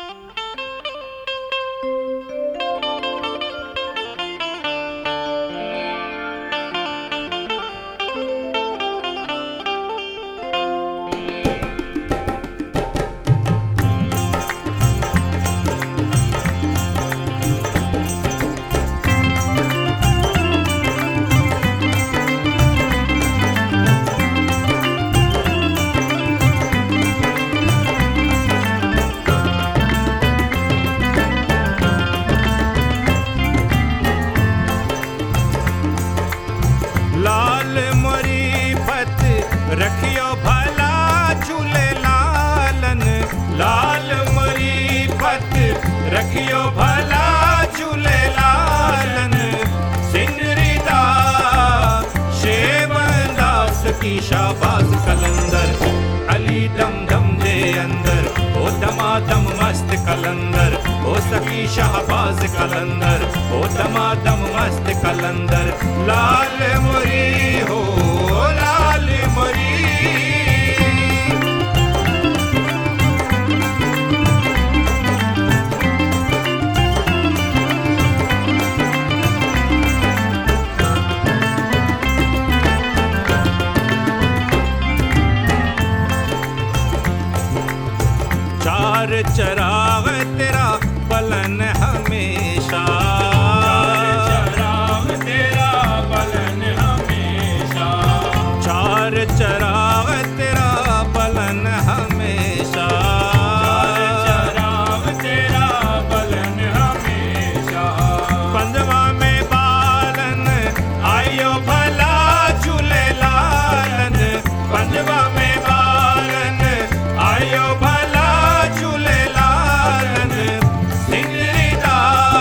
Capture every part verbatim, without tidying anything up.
रखियो भला झूले लालन, लाल मरी पत रखियो भला झूले लालन। सिंदरी दा शेवन दास की शाबाज कलंदर, अली दम दम दे अंदर ओ दमादम मस्त कलंदर, ओ सकी शाहबाज कलंदर ओ दमादम मस्त कलंदर। लाल मरी हो लाल मरी, चार चराग तेरा बलन हमेशा, चार चराग तेरा बलन हमेशा, चार चराग तेरा बलन हमेशा, चार चराग तेरा बलन हमेशा। पंजवा में बालन आयो भला झूले लालन, पंजवा में बालन आयो भला झूले लालन। सिंदरी दा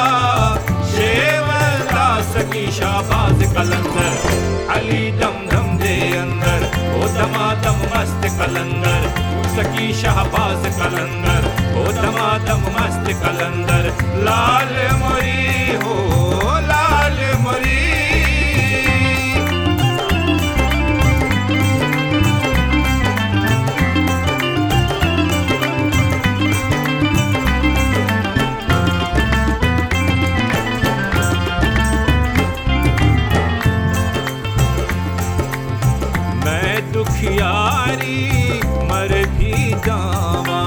शेवन दास की शाबाज कलंदर, अली दम दम दे अंदर ओ दमादम मस्त कलंदर, सकी शाहबाज कलंदर ओ दमादम मस्त कलंदर। लाल मरी हो लाल मरी, दुखियारी मर भी जावा,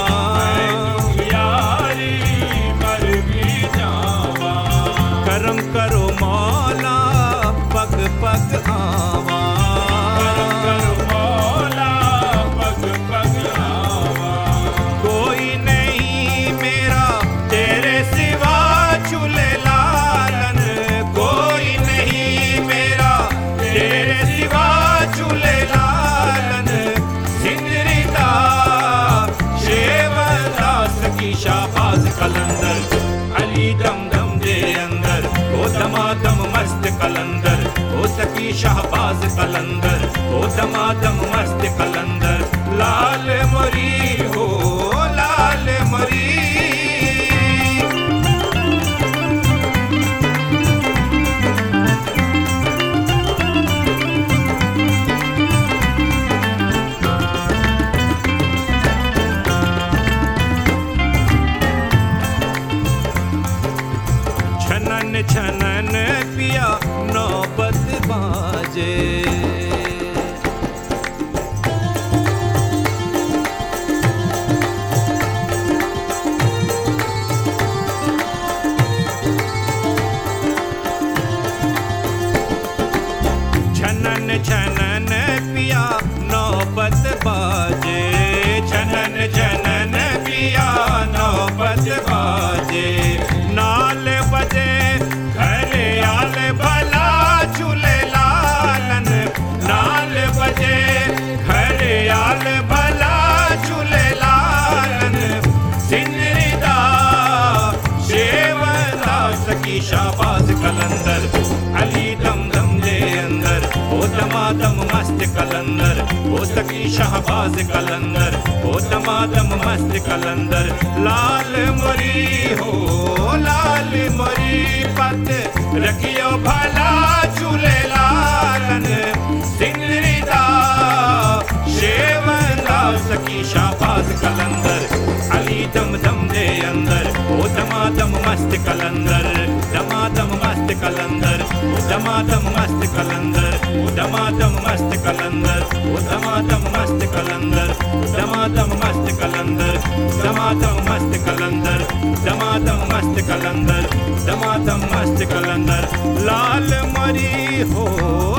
दुखियारी मर भी जावा। करम करो मौला पग पग आवा, करम करो मौला पग पग आवा। कोई नहीं मेरा तेरे सिवा झूले लालन, कोई नहीं मेरा तेरे सिवा झूले लालन। सिंदरी दा शेवन दास की शाबाज कलंदर, अली दम दम दे अंदर ओ दमादम मस्त कलंदर, ओ सकी शाहबाज कलंदर ओ दमादम मस्त कलंदर। लाल मरी हो लाल मरी, छनन छनन पिया नौबत बाजे, छनन छनन पिया नौबत बाजे, छनन छनन पिया नौबत बाजे। नाल बजे घर आल भला झूले लालन, नाल बजे घर आल भला झूले लालन। सिंदरी दा शेवन दास की शाबाज कलंदर, अली दम दम दे अंदर ओ दमादम मस्त कलंदर, ओ सकी शाहबाज कलंदर ओ दमादम मस्त कलंदर। लाल मरी हो लाल मरी पत रखियो भला झूले लालन। सिंदरी दा शेवन दास की शाबाज कलंदर, अली दम दम दे मस्त कलंदर दमादम मस्त कलंदर ओ दमादम मस्त कलंदर ओ दमादम मस्त कलंदर ओ दमादम मस्त कलंदर दमादम मस्त कलंदर दमादम मस्त कलंदर दमादम मस्त कलंदर दमादम मस्त कलंदर लाल मरी हो